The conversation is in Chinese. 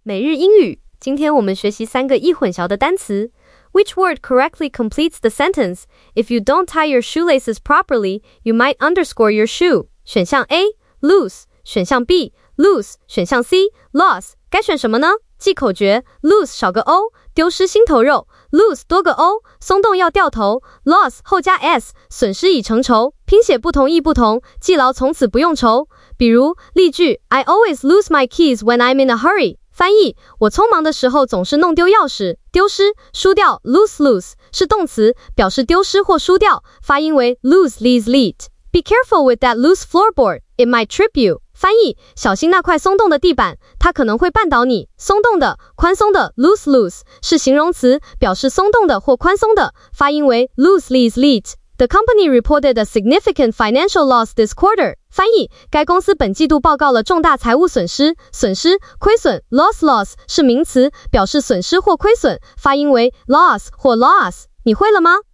每日英语，今天我们学习3个易混淆的单词。Which word correctly completes the sentence? If you don't tie your shoelaces properly, you might underscore your shoe. 选项 A, loose. 选项 B, loose. 选项 C, loss. 该选什么呢？记口诀 loose 少个 o, 丢失心头肉 loose 多个 o, 松动要掉头 loss 后加 s, 损失已成仇。拼写不同意不同，记牢从此不用愁。比如例句 I always lose my keys when I'm in a hurry. 翻译，我匆忙的时候总是弄丢钥匙。丢失、输掉 lose 是动词，表示丢失或输掉，发音为 lose lead. Be careful with that loose floorboard, it might trip you. 翻译，小心那块松动的地板，它可能会绊倒你。松动的、宽松的 loose 是形容词，表示松动的或宽松的，发音为 loose lead.The company reported a significant financial loss this quarter. 翻译，该公司本季度报告了重大财务损失。损失、亏损 loss 是名词，表示损失或亏损，发音为 loss 或 loss。你会了吗？